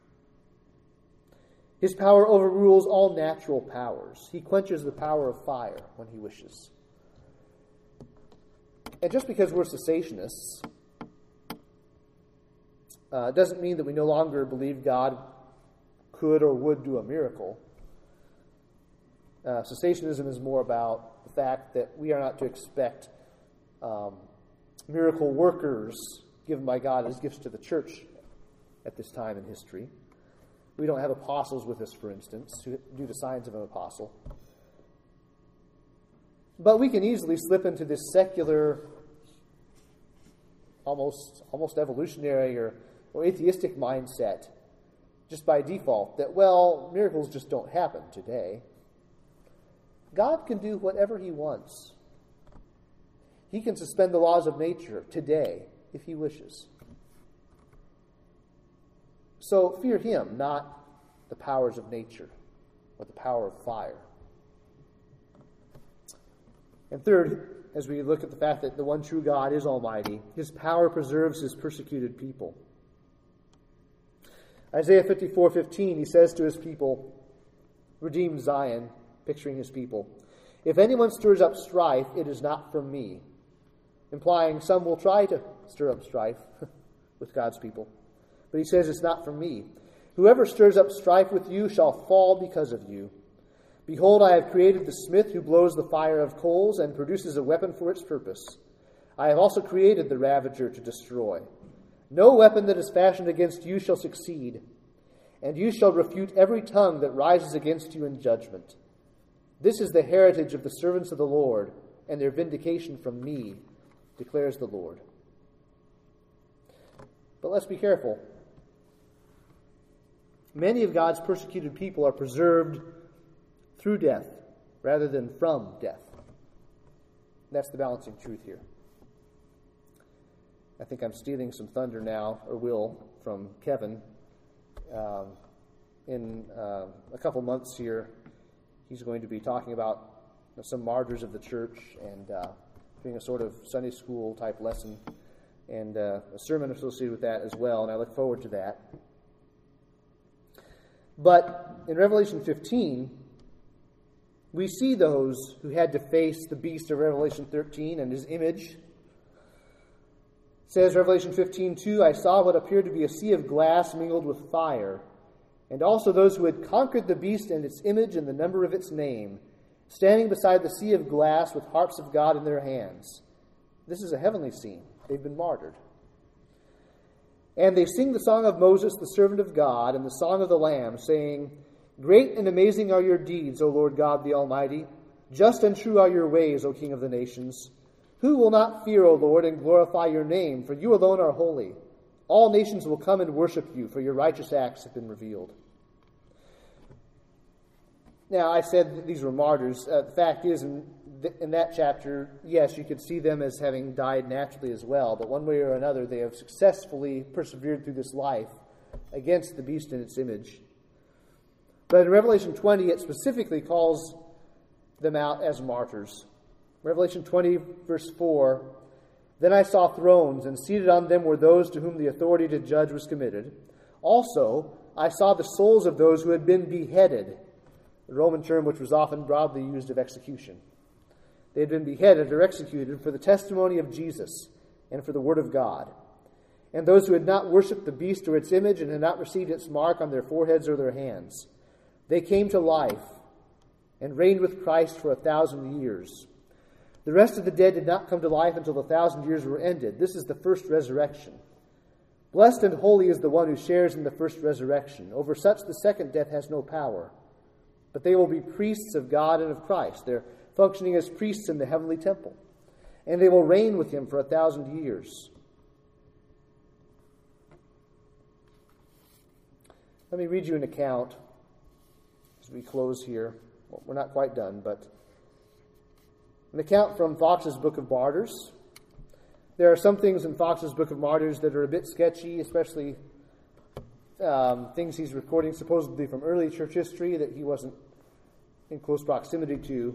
His power overrules all natural powers. He quenches the power of fire when he wishes. And just because we're cessationists doesn't mean that we no longer believe God could or would do a miracle. Cessationism is more about the fact that we are not to expect miracle workers given by God as gifts to the church at this time in history. We don't have apostles with us, for instance, who do the signs of an apostle. But we can easily slip into this secular, almost evolutionary or atheistic mindset just by default that, well, miracles just don't happen today. God can do whatever he wants. He can suspend the laws of nature today if he wishes. So fear him, not the powers of nature or the power of fire. And third, as we look at the fact that the one true God is almighty, his power preserves his persecuted people. Isaiah 54:15, he says to his people, redeemed Zion, picturing his people, if anyone stirs up strife, it is not from me. Implying some will try to stir up strife with God's people. But he says it's not from me. Whoever stirs up strife with you shall fall because of you. Behold, I have created the smith who blows the fire of coals and produces a weapon for its purpose. I have also created the ravager to destroy. No weapon that is fashioned against you shall succeed, and you shall refute every tongue that rises against you in judgment. This is the heritage of the servants of the Lord, and their vindication from me, declares the Lord. But let's be careful. Many of God's persecuted people are preserved through death rather than from death. That's the balancing truth here. I think I'm stealing some thunder now, or will, from Kevin. In a couple months here, he's going to be talking about some martyrs of the church and doing a sort of Sunday school type lesson and a sermon associated with that as well, and I look forward to that. But in Revelation 15, we see those who had to face the beast of Revelation 13 and his image. It says, Revelation 15:2, I saw what appeared to be a sea of glass mingled with fire, and also those who had conquered the beast and its image and the number of its name, standing beside the sea of glass with harps of God in their hands. This is a heavenly scene. They've been martyred. And they sing the song of Moses, the servant of God, and the song of the Lamb, saying, Great and amazing are your deeds, O Lord God the Almighty. Just and true are your ways, O King of the nations. Who will not fear, O Lord, and glorify your name? For you alone are holy. All nations will come and worship you, for your righteous acts have been revealed. Now, I said that these were martyrs. The fact is, in that chapter, yes, you could see them as having died naturally as well, but one way or another, they have successfully persevered through this life against the beast and its image. But in Revelation 20, it specifically calls them out as martyrs. Revelation 20, verse 4, Then I saw thrones, and seated on them were those to whom the authority to judge was committed. Also, I saw the souls of those who had been beheaded, the Roman term which was often broadly used of execution. They had been beheaded or executed for the testimony of Jesus and for the word of God. And those who had not worshipped the beast or its image and had not received its mark on their foreheads or their hands, they came to life and reigned with Christ for 1,000 years. The rest of the dead did not come to life until the 1,000 years were ended. This is the first resurrection. Blessed and holy is the one who shares in the first resurrection. Over such the second death has no power. But they will be priests of God and of Christ. They're functioning as priests in the heavenly temple. And they will reign with him for 1,000 years. Let me read you an account as we close here. Well, we're not quite done, but an account from Fox's Book of Martyrs. There are some things in Fox's Book of Martyrs that are a bit sketchy, especially things he's recording supposedly from early church history that he wasn't in close proximity to.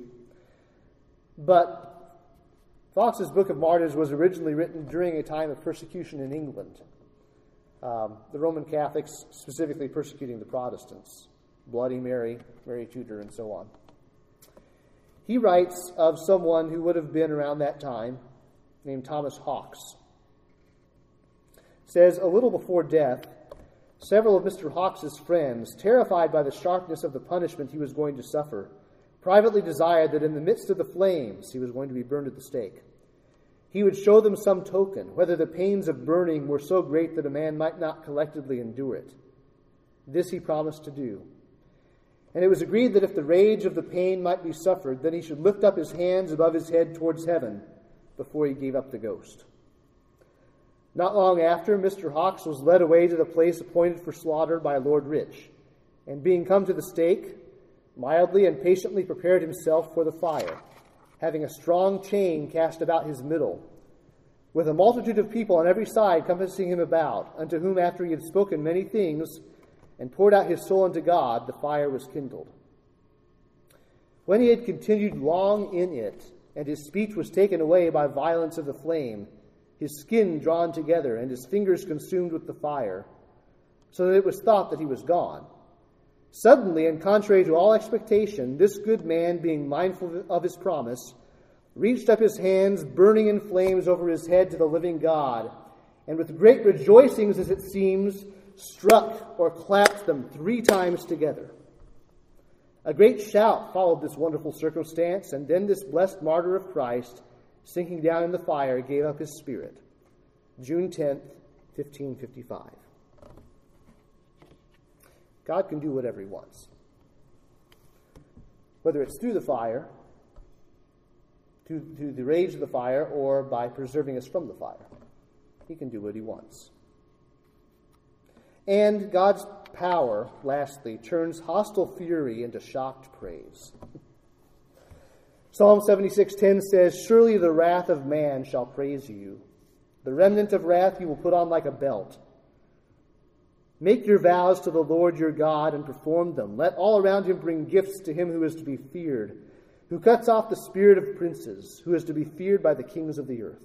But Fox's Book of Martyrs was originally written during a time of persecution in England. The Roman Catholics specifically persecuting the Protestants. Bloody Mary, Mary Tudor, and so on. He writes of someone who would have been around that time, named Thomas Hawkes. Says, a little before death, several of Mr. Hawkes's friends, terrified by the sharpness of the punishment he was going to suffer, privately desired that in the midst of the flames he was going to be burned at the stake. He would show them some token, whether the pains of burning were so great that a man might not collectively endure it. This he promised to do. And it was agreed that if the rage of the pain might be suffered, then he should lift up his hands above his head towards heaven before he gave up the ghost. Not long after, Mr. Hawkes was led away to the place appointed for slaughter by Lord Rich, and being come to the stake, mildly and patiently prepared himself for the fire, having a strong chain cast about his middle, with a multitude of people on every side compassing him about, unto whom after he had spoken many things, and poured out his soul unto God, the fire was kindled. When he had continued long in it, and his speech was taken away by violence of the flame, his skin drawn together, and his fingers consumed with the fire, so that it was thought that he was gone. Suddenly, and contrary to all expectation, this good man, being mindful of his promise, reached up his hands, burning in flames over his head to the living God, and with great rejoicings, as it seems, struck or clapped them 3 times together. A great shout followed this wonderful circumstance, and then this blessed martyr of Christ, sinking down in the fire, gave up his spirit. June 10th, 1555. God can do whatever he wants. Whether it's through the fire, through the rage of the fire, or by preserving us from the fire. He can do what he wants. And God's power, lastly, turns hostile fury into shocked praise. Psalm 76:10 says, surely the wrath of man shall praise you. The remnant of wrath you will put on like a belt. Make your vows to the Lord your God and perform them. Let all around him bring gifts to him who is to be feared, who cuts off the spirit of princes, who is to be feared by the kings of the earth.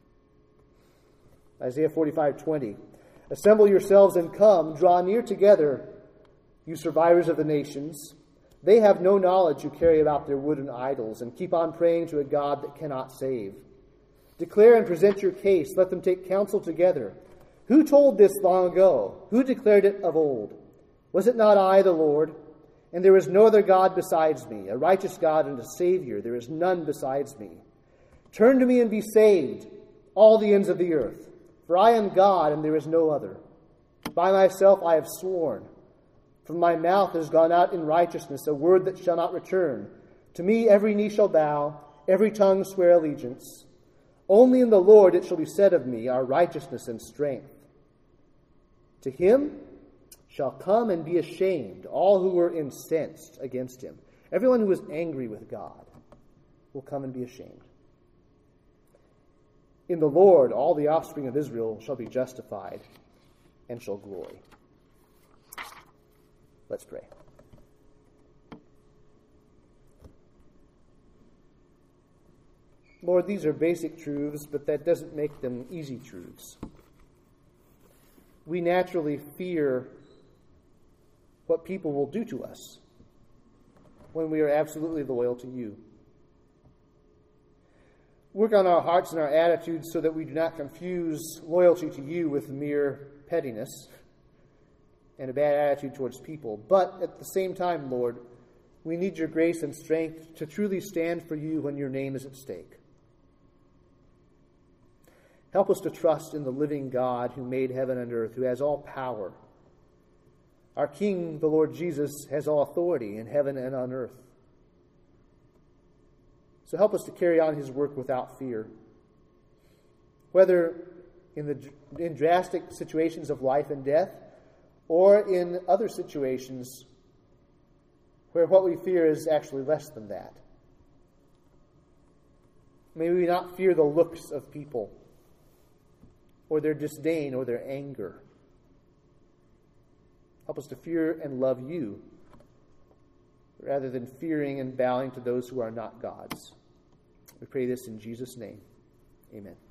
Isaiah 45:20. Assemble yourselves and come, draw near together, you survivors of the nations. They have no knowledge who carry about their wooden idols and keep on praying to a God that cannot save. Declare and present your case. Let them take counsel together. Who told this long ago? Who declared it of old? Was it not I, the Lord? And there is no other God besides me, a righteous God and a Savior. There is none besides me. Turn to me and be saved, all the ends of the earth. For I am God, and there is no other. By myself I have sworn. From my mouth has gone out in righteousness a word that shall not return. To me every knee shall bow, every tongue swear allegiance. Only in the Lord it shall be said of me, our righteousness and strength. To him shall come and be ashamed all who were incensed against him. Everyone who is angry with God will come and be ashamed. In the Lord, all the offspring of Israel shall be justified and shall glory. Let's pray. Lord, these are basic truths, but that doesn't make them easy truths. We naturally fear what people will do to us when we are absolutely loyal to you. Work on our hearts and our attitudes so that we do not confuse loyalty to you with mere pettiness and a bad attitude towards people. But at the same time, Lord, we need your grace and strength to truly stand for you when your name is at stake. Help us to trust in the living God who made heaven and earth, who has all power. Our King, the Lord Jesus, has all authority in heaven and on earth. So help us to carry on his work without fear. Whether in drastic situations of life and death, or in other situations where what we fear is actually less than that. May we not fear the looks of people, or their disdain or their anger. Help us to fear and love you rather than fearing and bowing to those who are not gods. We pray this in Jesus' name. Amen.